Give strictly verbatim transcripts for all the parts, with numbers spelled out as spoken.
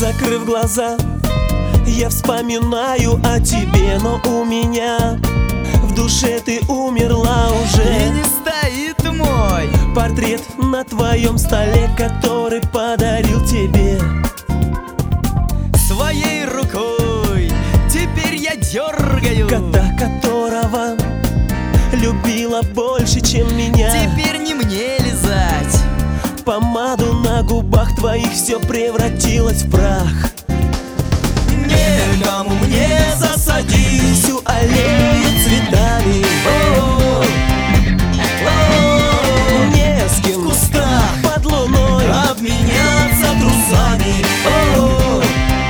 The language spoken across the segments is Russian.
Закрыв глаза, я вспоминаю о тебе, но у меня в душе ты умерла уже. И не стоит мой портрет на твоем столе, который подарил тебе своей рукой. Теперь я дергаю кота, которого любила больше, чем меня. Теперь не мне лизать помаду на губах твоих, все превратилось в прах. Некому мне засадить всю аллею цветами. О-о-о. О-о-о. Не с кем в кустах под луной обменяться трусами. О-о-о.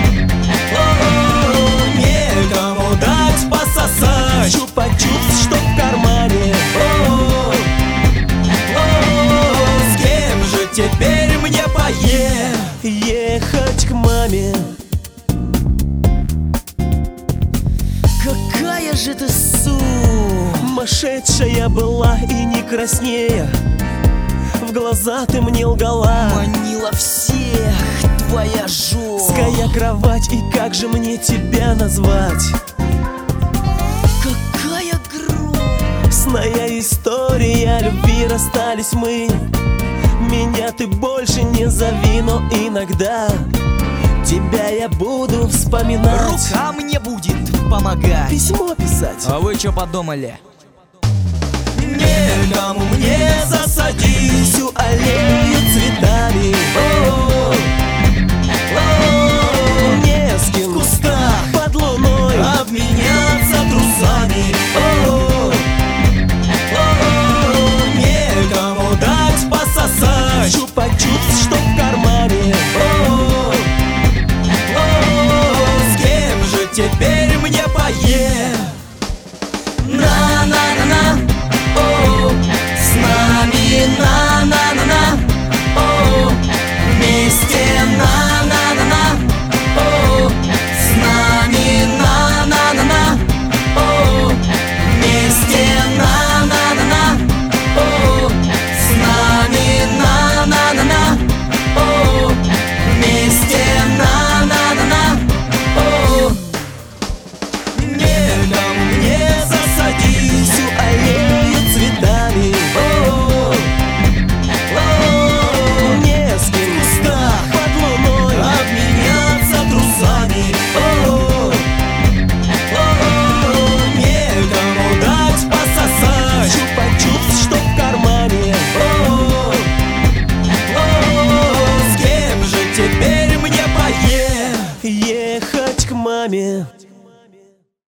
О-о-о. Некому дать пососать чупа-чупс, что в кармане. О-о-о. О-о-о. С кем же теперь мне поехать? Ехать к маме. Какая же ты сумасшедшая была и не краснея. В глаза ты мне лгала, манила всех твоя жесткая кровать. И как же мне тебя назвать? Какая грустная история любви, расстались мы. Меня ты больше не зови, но иногда тебя я буду вспоминать. Рука мне будет помогать письмо писать. А вы что подумали? Некому мне засадить всю аллею цветами. О-о-о. О-о-о. Не с кем в кустах под луной обменяться трусами. О-о-о. О-о-о. Некому дать пососать чупа-чупс, что в кармане. О-о-о. О-о-о. С кем же теперь мне поехать?